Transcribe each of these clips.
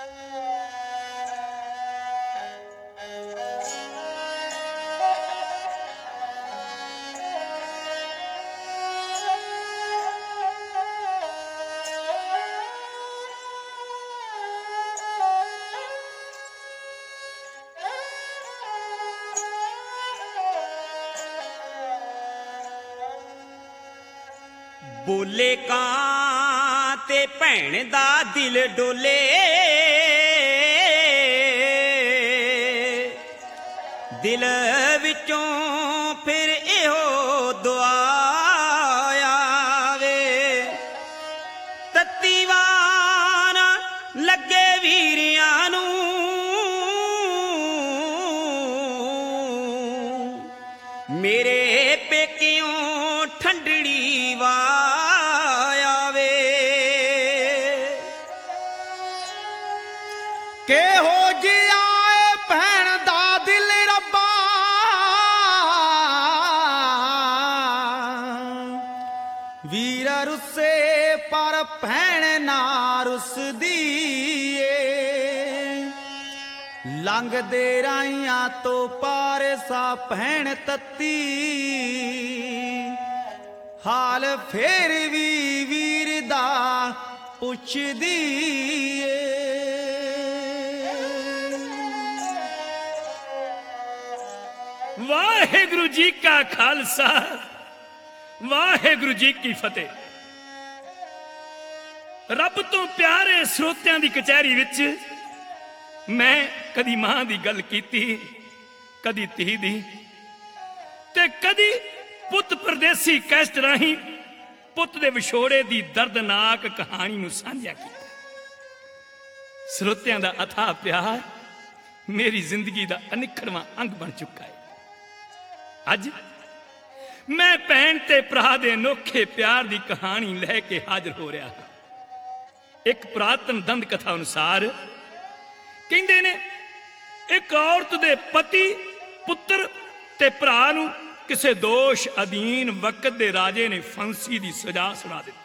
बोले कां ते भैन दा दिल डोले, दिल विचों फिर इहो दुआ आवे, तत्ती वार लगे वीरियां नूं मेरे पेकियों ठंडड़ी आवे। केहो जिया भैन दा दिल रब्बा, वीर रुसे पर भैन ना रुसदी लंघ दे राइयां तो पार सा भैन तत्ती, हाल फेर भी वीर दा पुछदी वाहेगुरु जी का खालसा वाहेगुरु जी की फतेह। रब तो प्यारे श्रोतियां दी कचहरी विच मैं कदी मां दी गल कीती, कदी धी दी ते कदी पुत परदेसी कैसट राही पुत दे विछोड़े दी दर्दनाक कहानी नूं साझा कीता। श्रोतियां दा अथाह प्यार मेरी जिंदगी दा अनिखड़वां अंग बन चुका है। अज मैं भैन ते भरा दे अनोखे प्यार दी कहानी लैके हाजिर हो रहा हां। एक पुरातन दंद कथा अनुसार कहंदे ने एक औरत दे पति पुत्र ते भरा नूं किसे दोष अधीन वक्त दे राजे ने फांसी दी सजा सुना दी।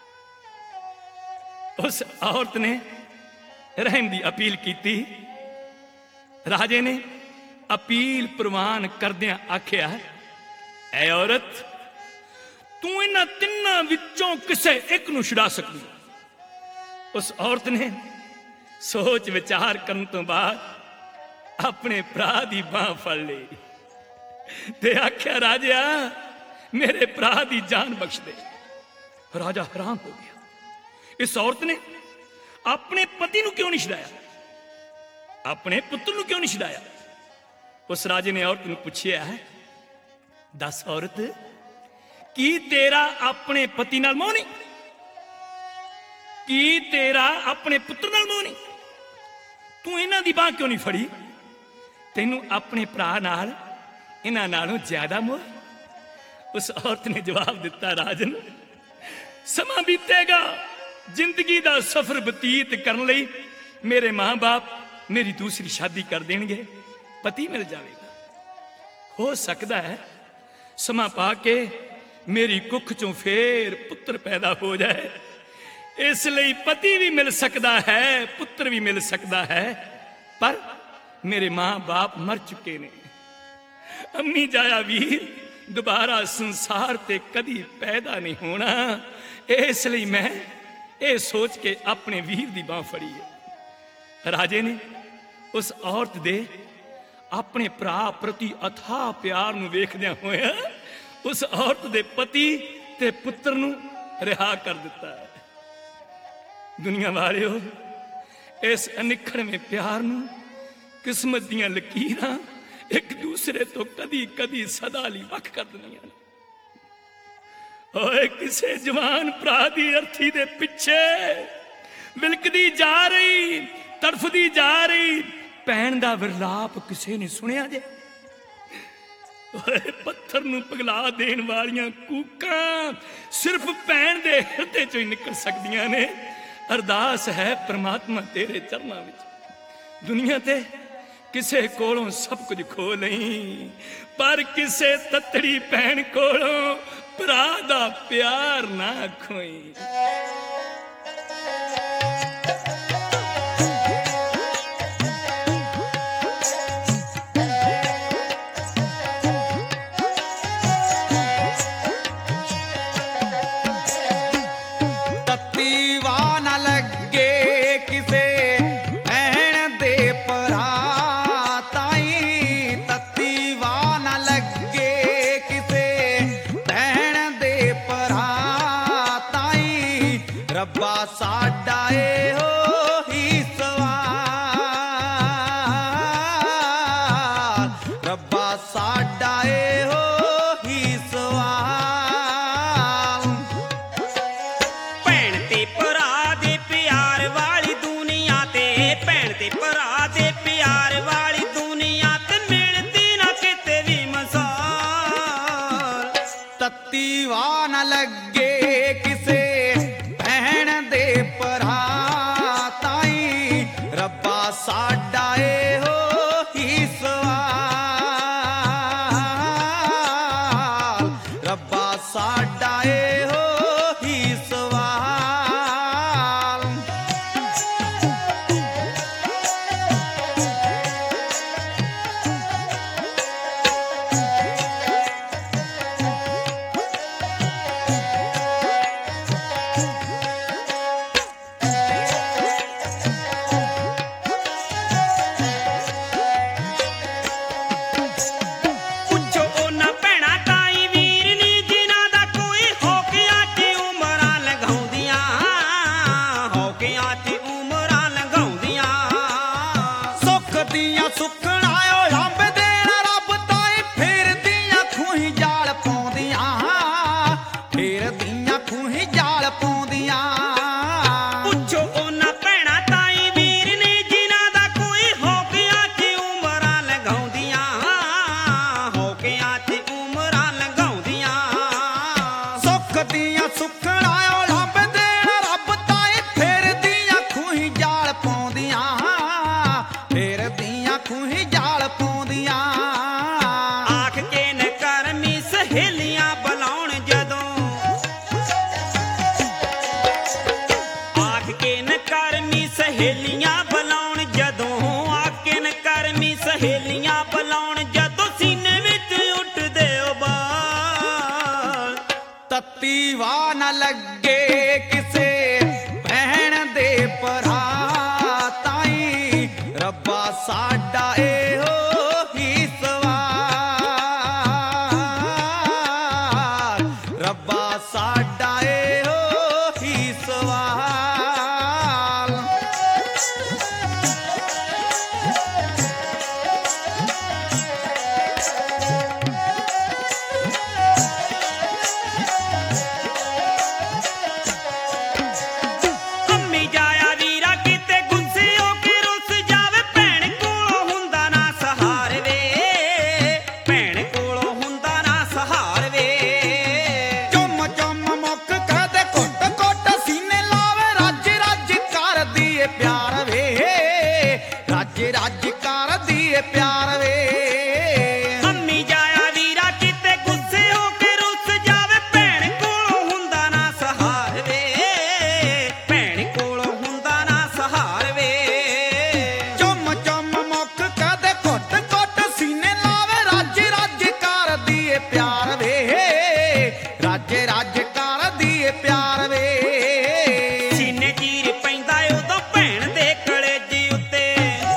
उस औरत ने रहम दी अपील की। राजे ने अपील प्रवान करदियां आख्या, ऐ औरत तू इन्हां तिन्नां विचों किसे एक नूं छुड़ा सकदी। उस औरत ने सोच विचार करन तो बाद अपने भरा दी बांह फड़ ली ते आख्या, राजा मेरे भरा दी जान बख्श दे। राजा हैरान हो गया, इस औरत ने अपने पति नूं क्यों नहीं छुड़ाया, अपने पुत्र नूं क्यों नहीं छुड़ाया। उस राजे ने औरत नूं पुछया, दस औरत की तेरा अपने पति नाल मोह नहीं, की तेरा अपने पुत्र नाल मोह नहीं, तू इन्हां दी बांह क्यों नहीं फड़ी, तैनूं अपने भरा नाल इन्हां नालों ज्यादा मोह। उस औरत ने जवाब दिता, राजन समा बीतेगा, जिंदगी दा सफर बतीत करन लई मेरे मां बाप मेरी दूसरी शादी कर देंगे, पति मिल जाएगा। हो सकता है समा पाके मेरी कुख चों फेर पुत्र पैदा हो जाए, इसलिए पति भी मिल सकता है, पुत्र भी मिल सकता है, पर मेरे मां बाप मर चुके ने। अम्मी जाया वीर दोबारा संसार ते कदी पैदा नहीं होना, इसलिए मैं ये सोच के अपने वीर दी बांह फड़ी है। राजे ने उस औरत दे अपने भरा प्रति अथाह प्यार नूं वेखदियां होया उस औरत दे पति ते पुत्र नूं रिहा कर दिता है। दुनिया वालिओ, इस अनिखड़वें प्यार नूं किस्मत दियां लकीरां एक दूसरे तो कदी कदी सदा लई वख कर दिंदियां। ओए किसे जवान भरा दी अर्थी दे पिछे विलकदी जा रही, तड़फदी जा रही भैन दा विरलाप किसे ने सुनिया जे। ओए पत्थर नूं पिघला देण वालियां कूकां सिर्फ भैन दे हिरदे चों ही निकल सकदियां ने। अरदास है परमात्मा तेरे चरनां विच, दुनिया ते किसे कोलों सब कुछ खो नहीं, पर किसे ततड़ी भैन कोलों भरा दा प्यार ना खोई। ਇਹੋ ਹੀ ਸਵਾਲ ਰੱਬਾ ਸਾਡਾ ਇਹੋ ਹੀ ਸਵਾਲ। ਭੈਣ ਤੇ ਭਰਾ ਦੇ ਪਿਆਰ ਵਾਲੀ ਦੁਨੀਆ ਤੇ, ਭੈਣ ਤੇ ਭਰਾ ਦੇ ਪਿਆਰ ਵਾਲੀ ਦੁਨੀਆ ਤੇ ਮਿਲਦੀ ਨਾ ਕਿਤੇ ਵੀ ਮਿਸਾਲ। ਤੱਤੀ ਵਾਹ ਨਾ ਲੱਗੇ ਕਿਸੇ ਭੈਣ ਦੇ ਭਰਾ ਤਾਈਂ ਰੱਬਾ ਸਾਡਾ ਇਹੋ ਹੀ ਸਵਾਲ ਰੱਬਾ ਸਾਡਾ ਇਹੋ ਹੀ ਸਵਾਲ। ਪੁੱਛੋ ਉਹਨਾਂ ਭੈਣਾਂ ਤਾਈ ਵੀਰ ਨੀ ਜਿਨ੍ਹਾਂ ਦਾ ਕੋਈ ਹੌਕਿਆਂ 'ਚ ਉਮਰਾਂ ਲੰਘਾਉਂਦੀਆਂ, ਹੌਕਿਆਂ 'ਚ ਉਮਰਾਂ ਲੰਘਾਉਂਦੀਆਂ। ਸੁੱਖ ਦੀਆਂ ਸੁੱਖਣਾ ਓ ਰੱਬ ਦੇਣਾ ਰੱਬ ਤਾਈ ਫਿਰਦੀਆਂ ਖੂਹੀ ਜਾਲ ਪਾਉਂਦੀਆਂ ਫਿਰਦੀਆਂ ਖੂਹੀ ਜਾਲ ਪਾਉਂਦੀਆਂ। ਪੁੱਛੋ ਉਹਨਾਂ ਭੈਣਾਂ ਤਾਈ ਵੀਰ ਨੀ ਜਿਨ੍ਹਾਂ ਦਾ ਕੋਈ ਹੌਕਿਆਂ 'ਚ ਉਮਰਾਂ ਲੰਘਾਉਂਦੀਆਂ, ਹੌਕਿਆਂ 'ਚ ਉਮਰਾਂ ਲੰਘਾਉਂਦੀਆਂ। ਸੁੱਖ ਦੀਆਂ ਸੁੱਖਣਾ ਓ ਰੱਬ ਦੇਣਾ ਰੱਬ ਤਾਈ ਫਿਰਦੀਆਂ ਖੂਹੀ ਜਾਲ ਪਾਉਂਦੀਆਂ ਫਿਰਦੀਆਂ ਖੂਹੀ ਜਾਲ ਪਾਉਂਦੀਆਂ। ਆਖ ਕੇ ਨਕਰਮੀ ਸਹੇਲੀਆਂ ਬੁਲਾਉਣ ਜਦੋਂ, ਆਖ ਕੇ ਨਕਰਮੀ ਸਹੇਲੀਆਂ ਬੁਲਾਉਣ ਜਦੋਂ, ਆਖ ਕੇ ਨਕਰਮੀ ਸਹੇਲੀਆਂ ਬੁਲਾਉਣ ਜਦੋਂ ਸੀਨੇ ਵਿੱਚ ਉੱਠਦੇ ਉਬਾਲ। ਤੱਤੀ ਵਾਹ ਨਾ ਲੱਗੇ ਕਿਸੇ ਭੈਣ ਦੇ ਭਰਾ ਤਾਈਂ ਰੱਬਾ ਸਾਡਾ ਇਹੋ ਹੀ ਸਵਾਲ ਰੱਬਾ ਸਾਡਾ ਇਹੋ ਹੀ ਸਵਾਲ। ਅੰਮੀ ਜਾਇਆ ਵੀਰਾ ਕਿਤੇ ਗੁੱਸੇ ਹੋ ਕੇ ਰੁੱਸ ਜਾਵੇ, ਭੈਣ ਕੋਲੋਂ ਹੁੰਦਾ ਨਾ ਸਹਾਰ ਵੇ, ਭੈਣ ਕੋਲੋਂ ਹੁੰਦਾ ਨਾ ਸਹਾਰ ਵੇ। ਚੁੰਮ ਚੁੰਮ ਮੁੱਕ ਕਹਦੇ ਘੁੱਟ ਘੁੱਟ ਸੀਨੇ ਲਾਵੇ ਰੱਜ ਰੱਜ ਕਰਦੀ ਏ ਪਿਆਰ ਵੇ ਰੱਜ ਰੱਜ ਕਰਦੀ ਏ ਪਿਆਰ ਵੇ। ਅੰਮੀ ਜਾਇਆ ਵੀਰਾ ਕਿਤੇ ਗੁੱਸੇ ਹੋ ਕੇ ਰੁੱਸ ਜਾਵੇ, ਭੈਣ ਕੋਲੋਂ ਹੁੰਦਾ ਨਾ ਸਹਾਰ ਵੇ, ਭੈਣ ਕੋਲੋਂ ਹੁੰਦਾ ਨਾ ਸਹਾਰ ਵੇ। ਚੁੰਮ ਚੁੰਮ ਮੁੱਕ ਕਹਦੇ ਘੁੱਟ ਘੁੱਟ ਸੀਨੇ ਲਾਵੇ ਰੱਜ ਰੱਜ ਕਰਦੀ ਏ ਪਿਆਰ ਵੇ ਰੱਜ ਰੱਜ ਕਰਦੀ ਏ ਪਿਆਰ ਵੇ। ਸੀਨੇ ਚੀਰ ਪੈਂਦਾ ਉਦੋਂ ਭੈਣ ਦੇ ਕਲੇਜੇ ਉੱਤੇ,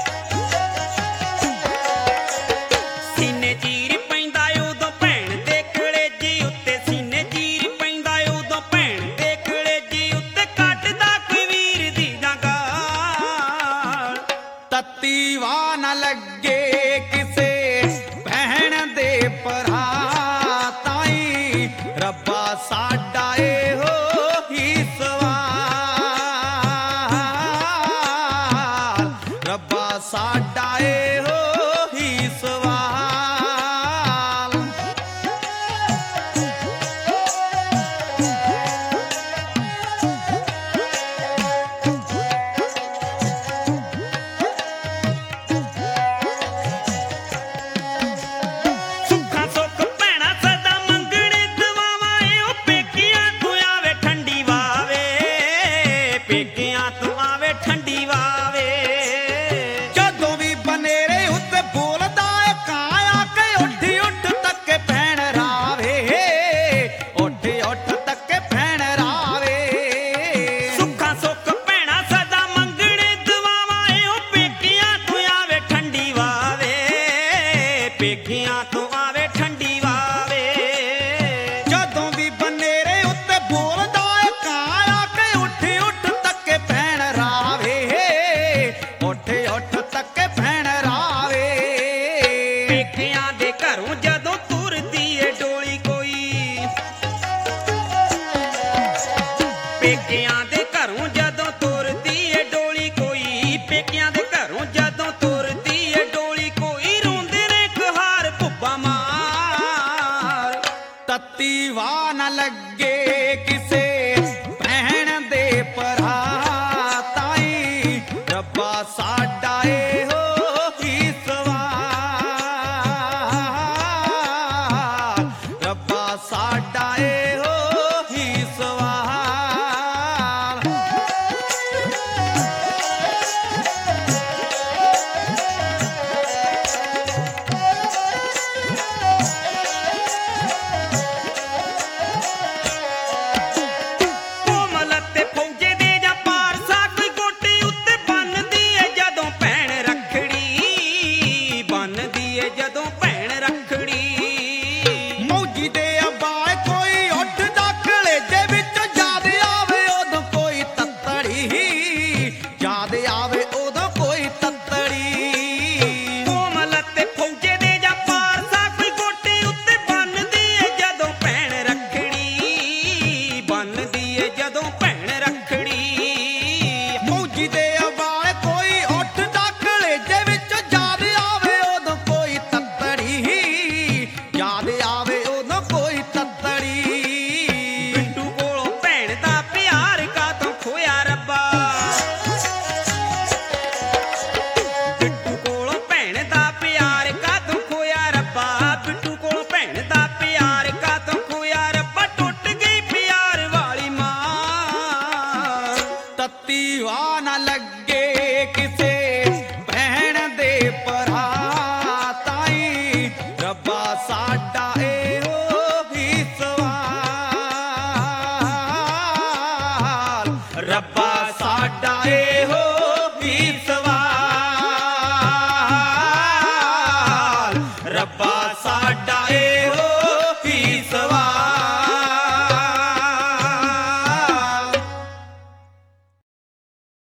ਸੀਨੇ ਚੀਰ ਪੈਂਦਾ ਉਦੋਂ ਭੈਣ ਦੇ ਕਲੇਜੇ ਉੱਤੇ, ਸੀਨੇ ਚੀਰ ਪੈਂਦਾ ਉਦੋਂ ਭੈਣ ਦੇ ਕਲੇਜੇ ਉੱਤੇ ਕੱਟਦਾ ਕੋਈ ਵੀਰ ਦੀ ਜੰਗਾਲ। ਤੱਤੀ ਵਾਹ ਨਾ ਲੱਗੇ ਕਿਸੇ ਭੈਣ ਦੇ ਭਰਾ ਤਾਈਂ ਰੱਬਾ ਸਾਡਾ ਇਹੋ ਹੀ ਸਵਾਲ ਰੱਬਾ ਸਾਡਾ ਇਹੋ ਹੀ ਸਵਾਲ। ਸੁੱਖਾਂ ਸੁੱਖ ਭੈਣਾਂ ਸਦਾ ਮੰਗਣੇ ਦੁਆਵਾਂ ਏ, ਉਹ ਪੇਕੀਆਂ ਤੋਂ ਆਵੇ ਪੇਕਿਆਂ ਦੇ ਘਰੋਂ ਜਦੋਂ ਤੁਰਦੀ ਏ ਡੋਲੀ, ਕੋਈ ਰੋਂਦੇ ਨੇ ਕਹਾਰ ਭੁੱਬਾ ਮਾਰ। ਤੱਤੀ ਵਾਹ ਨਾ ਲੱਗੇ ਕਿਸੇ ਭੈਣ ਦੇ ਭਰਾ ਤਾਈ, ਰੱਬਾ ਸਾਡਾ ਇਹੋ ਹੀ ਸਵਾਲ, ਰੱਬਾ ਸਾਡਾ ਇਹੋ ਹੀ ਸਵਾਲ। ਕੋਮਲ ਅਤੇ ਫੌਜੇ ਦੇ ਜਾਂ ਪਾਰਸਾ, ਕੋਈ ਗੋਟੀ ਉੱਤੇ ਬੰਨ੍ਹਦੀ ਏ ਜਦੋਂ ਭੈਣ ਰੱਖੜੀ, ਬੰਨ੍ਹਦੀ ਏ ਜਦੋਂ ਭੈਣ ਰੱਖੜੀ। ਮੌਜੀ ਦੇ ਅਬਾਏ ਕੋਈ ਉੱਠਦਾ ਕਲੇਜੇ ਵਿੱਚ, ਯਾਦ ਆਵੇ ਉਦੋਂ ਕੋਈ ਤੱਤੜੀ, ਯਾਦ ਆਵੇ ਉਦੋਂ ਕੋਈ ਤੱਤੜੀ। ਕੋਮਲ ਅਤੇ ਫੌਜੇ ਦੇ ਜਾਂ ਪਾਰਸਾ, ਕੋਈ ਗੋਟੀ ਉੱਤੇ ਬੰਨ੍ਹਦੀ ਏ ਜਦੋਂ ਭੈਣ ਰੱਖੜੀ, ਬੰਨ੍ਹਦੀ ਏ ਜਦੋਂ ਭੈਣ ਰੱਖੜੀ। ਮੌਜੀ ਦੇ ਅਬਾਏ ਕੋਈ ਉੱਠਦਾ ਕਲੇਜੇ ਵਿੱਚ, ਯਾਦ ਆਵੇ ਉਦੋਂ ਕੋਈ ਤੱਤੜੀ, ਯਾਦ ਆਵੇ ਉਦੋਂ ਕੋਈ ਤੱਤੜੀ। ਬਿੱਟੂ ਕੋਲੋਂ ਭੈਣ ਦਾ ਪਿਆਰ ਕਾਤੋਂ ਖੋਇਆ ਰੱਬਾ, ਬਿੱਟੂ ਕੋਲੋਂ ਭੈਣ ਦਾ ਪਿਆਰ ਕਾਤੋਂ ਖੋਇਆ ਰੱਬਾ, ਬਿੱਟੂ ਕੋਲੋਂ ਭੈਣ ਦਾ ਪਿਆਰ ਕਾਤੋਂ ਖੋਇਆ ਰੱਬਾ। ਟੁੱਟ ਗਈ ਪਿਆਰ ਵਾਲੀ ਮਾਂ। ਤੱਤੀ ਵਾਹ ਨਾ ਲੱਗੇ ਕਿਸੇ ਭੈਣ ਦੇ ਭਰਾ ਤਾਈ, ਰੱਬਾ ਸਾਡਾ ਇਹੋ ਹੀ ਸਵਾਲ, ਰੱਬਾ ਸਾਡਾ ਇਹੋ ਹੀ ਸਵਾਲ, ਰੱਬਾ ਸਾਡਾ